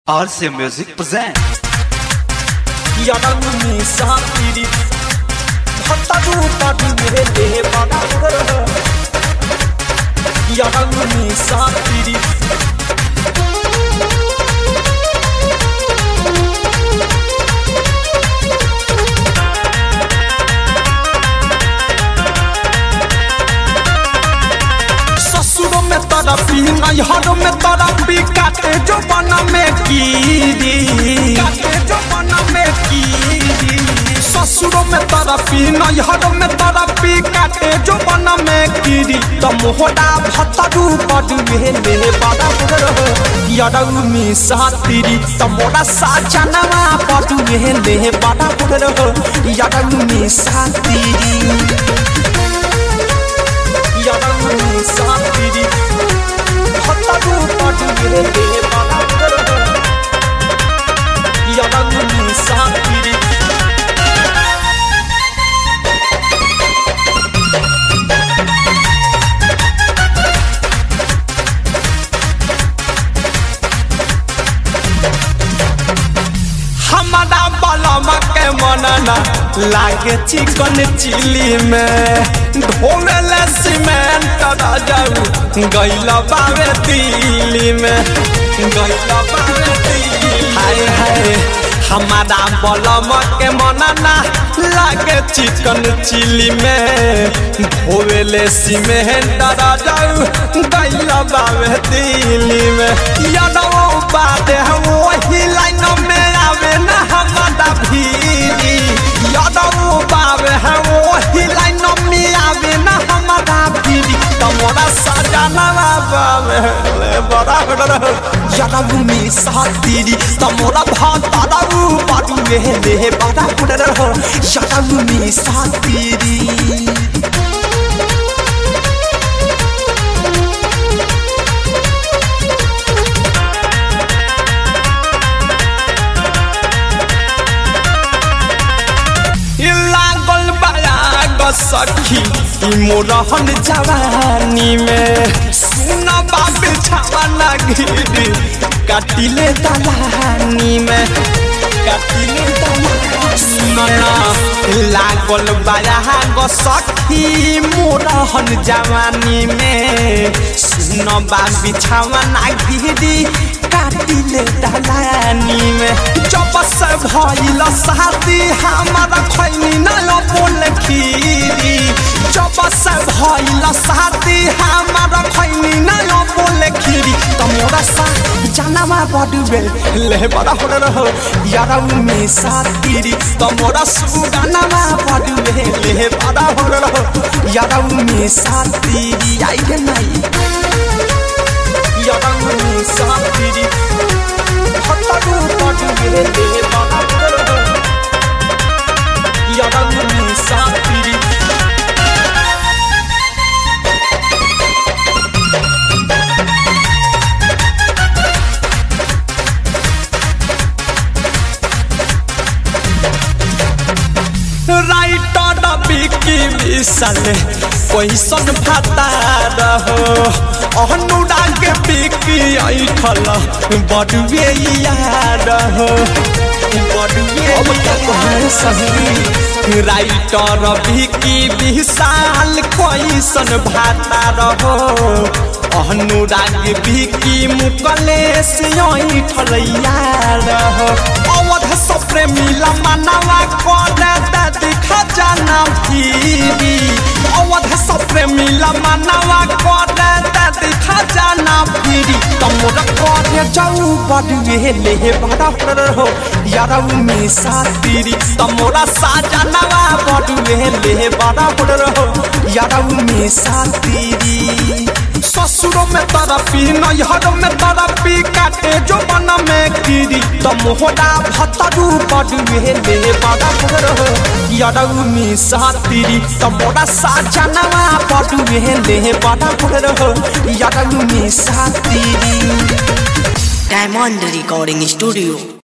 RC Music present Yanami Satiri Hataru Tadu Hele Bada Yanami Satiri ससुरों में तरफी नैहरों में तरफी काटे जो बना में कीरी काटे जो बना में कीरी ससुरों में तरफी नैहरों में तरफी काटे जो बना में कीरी तो मोहरा भतरू पडु हेले बड़ा यडउमी सातिरी तो मोरा साजनवा पडु हेले बड़ा यडउमी सातिरी Yanami Satiri Hataru Tadu Hele Bada Yanami Satiri हमारा बालामा के मनना लागे चिकन चिली में ढोले सीमेंट जाऊ गैला बावे दिल्ली में गैला बावे दिल्ली हाय हाय हमारा बालामा के मनना लागे चिकन चिली में ढोले सीमेंट जाऊ गैला बावे दिल्ली में यादो बात है वही लाइन में आवे ना हमारा भीरी यादव बावे है वही लाइन में आवे ना हमारा भीरी तमोरा सजना बावे ले बड़ा यादव में सातिरी तमोरा भातारू पाडू ले बड़ा यादव में सातिरी सखी मोरहन जवानी में सुना बाबे छावाना गिरी काटिले दलानी में काटिले दलानी लागल बाया गो सखी मोरहन जवानी में सुना बाबे छावाना गिरी काटिले दलानी में जब से भइल शादी हमारा खैनी ना बोल खीरी जब से भइल शादी हमारा खैनी ना बोल खीरी तमोरा सा जानवा बडुबे ले बड़ा हो यारऊ में सातिरी तमोरा सुगानवा बडुबे ले बड़ा हो यारऊ में सातिरी आई के नहीं यारऊ में सातिरी हतारू बडुबे ले बड़ा Yanami Satiri राइटर बिकी विशाल कैसन भाता रहो अनुराग बिकी ऐठल बडुए यार हो राइटर बिकी विशाल कैसन भाता रहो अनुराग बिकी मुकलेश ऐठल यार हो अवध सप्रे मिला मनवा करे दिखा जाना फिरी अवध सप्रे मिला मनवा करे दिखा जाना फिरी तमोरा करे जाऊ बडुए ले बड़ा हो यारऊ में सातिरी तमोरा साजनवा बडुए ले बड़ा हो यारऊ में सातिरी ससुरों में तरफी नैहरों में तरफी काटे जो बना में कीरी तमोरा भतरू बडुए ले बड़ा यारऊ में सातिरी तमोरा साजनवा बडुए ले बड़ा यारऊ में सातिरी Diamond Recording Studio